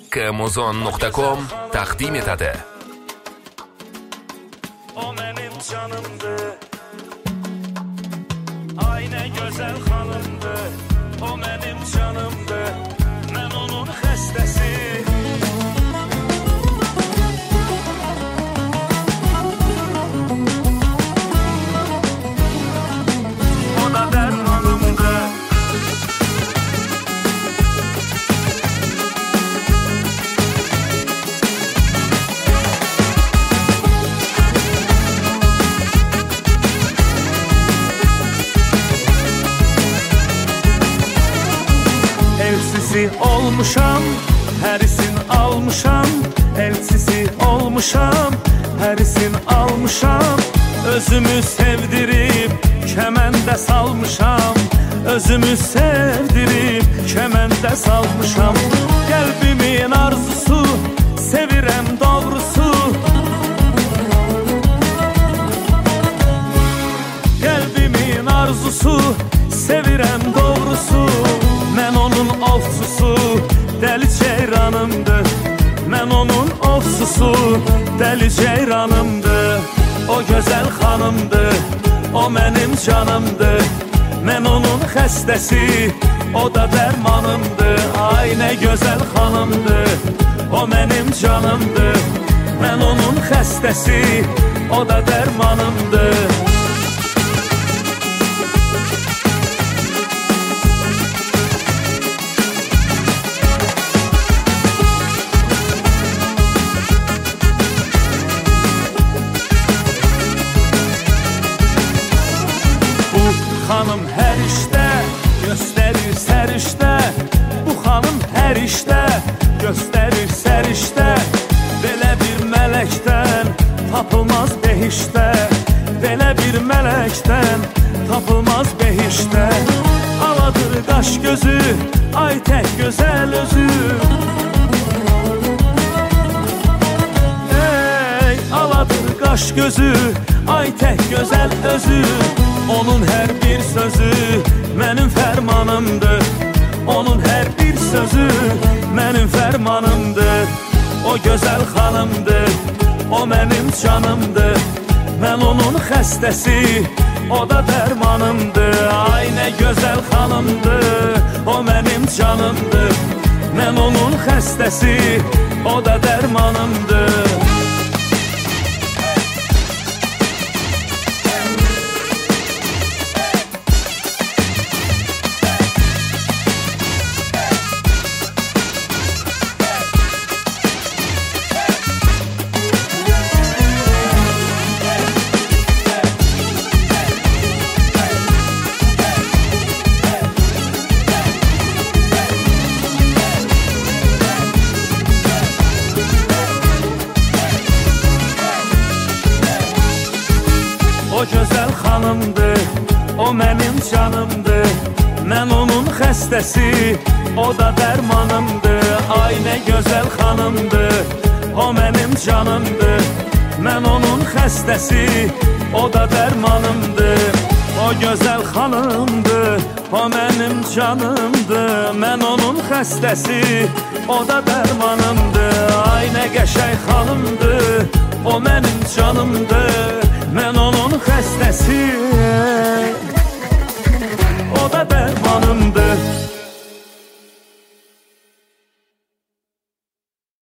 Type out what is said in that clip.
mekkemuzon.com taqdim etadi. O benim canımdı, aynı güzel hanımdı. O benim canımdı, ben onun xəstəsi. O da dərmanımdı. Elçisi olmuşam, hərisin almışam. Elçisi olmuşam, hərisin almışam. Özümü sevdirib, kəməndə salmışam. Özümü sevdirib, kəməndə salmışam. Qəlbimin arzusu, sevirəm doğrusu. Qəlbimin arzusu, sevirəm doğrusu. Mən onun ovçusu, dəli ceyranımdır. Mən onun ovçusu, dəli ceyranımdır. O gözəl xanımdır, o mənim canımdır. Mən onun xəstəsi, o da dərmanımdır. Ay nə gözəl xanımdır, o mənim canımdır. Mən onun xəstəsi, o da dərmanımdır. Xanım hər işdə göstərir sərişdə. Bu xanım hər işdə göstərir sərişdə. Belə bir mələkdən tapılmaz behişdə. Belə bir mələkdən tapılmaz behişdə. Aladır qaş gözü, ay tək gözəl özü. Ey aladır qaş gözü, ay tək gözəl özü. Onun hər bir sözü mənim fərmanımdır. Onun hər bir sözü mənim fərmanımdır. O gözəl xanımdır, o mənim canımdır. Mən onun xəstəsi, o da dərmanımdır. Ay nə gözəl xanımdır, o mənim canımdır. Mən onun xəstəsi, o da dərmanımdır. O gözəl xanımdır, o mənim canımdır. Mən onun xəstəsi, o da dərmanımdır. Ay nə gözəl xanımdır, o mənim canımdır. Mən onun xəstəsi, o da dərmanımdır. O gözəl xanımdır, o mənim canımdır. Mən onun xəstəsi, o da dərmanımdır. Ay nə qəşəng xanımdır, o mənim canımdır. Mən onun xəstəsi.